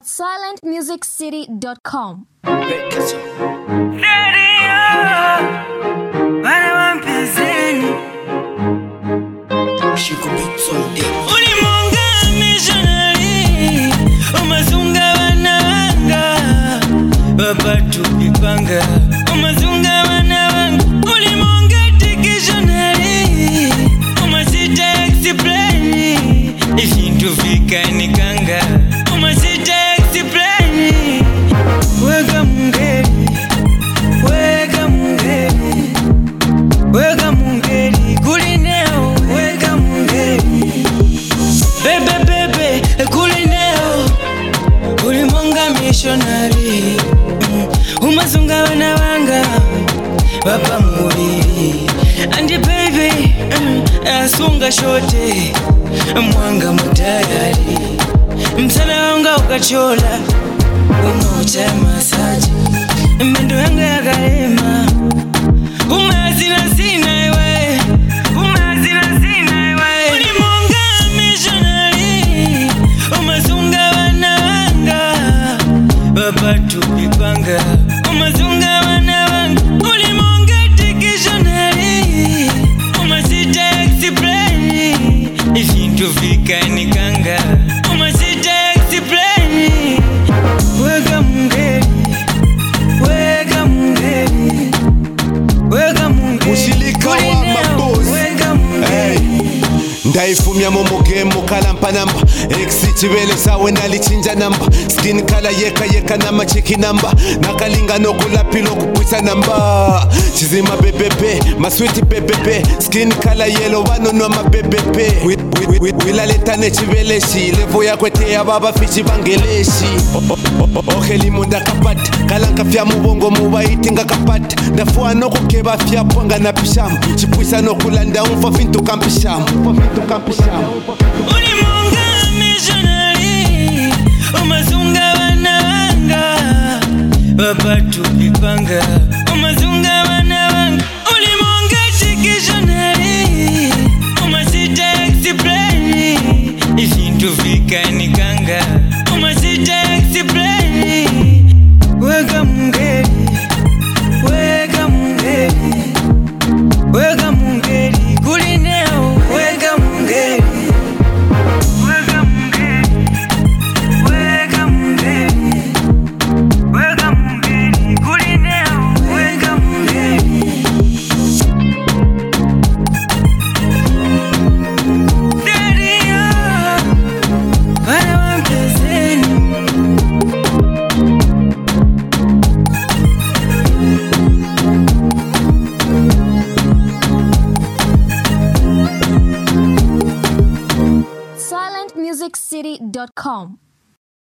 silentmusiccity.com. She could be told Ulimonga missionary Umazunga wanawanga Babatu kipanga Umazunga wanawanga Ulimonga tikishonari Umasita explain Ifintu fika nikanga Umasita explain Wega mungeri Wega mungeri Wega mungeri Kulineo Wega mungeri Bebe Kulineo Ulimonga missionary Umazunga wanawanga Baba mubiri Andi baby Asunga shote Mwanga mutayari Msana wanga ukachola Umocha masaji Mbendo yanga ya garema Umazina sina iwe Umazina sina iwe Ulimonga missionary Umazunga wanawanga Babatu kipanga Umazunga wanawanga Ulimonga tikishonari Umasita explain Ifintu fika nikanga Umasita explain Wega mungeri Wega mungeri Wega mungeri Ushilika wa mabozi Wega mungeri Ndaifumya momo game kala namba Exit vele sawe nalichinja namba Skin kala yeka nama cheki namba Nakalinga no kula pilo kupwisa namba Chizima bebebe, maswiti bebebe Skin kala yellow wano no ma bebebe Wila letane chiveleshi Levo ya kwete ya baba fichi bangeleshi Oke munda kapata Kalanka fya mubongo muba itinga kapata Ndafua no kukeba fya pwanga na pishamu Chipwisa no kulanda umfa fintu kampishamu Ulimonga missionary Umazunga wanawanga Babatu kipanga Umazunga wanawanga Ulimonga tikishonari Umasita explain Ifintu fika nikanga Umasita explain Wega mungeri Wega mungeri Wega mungeri Kulineo Wega mungeri Wega mungeri Wega mungeri Wega mungeri Kulineo Wega mungeri Daddy Wana wampezeni silentmusiccity.com.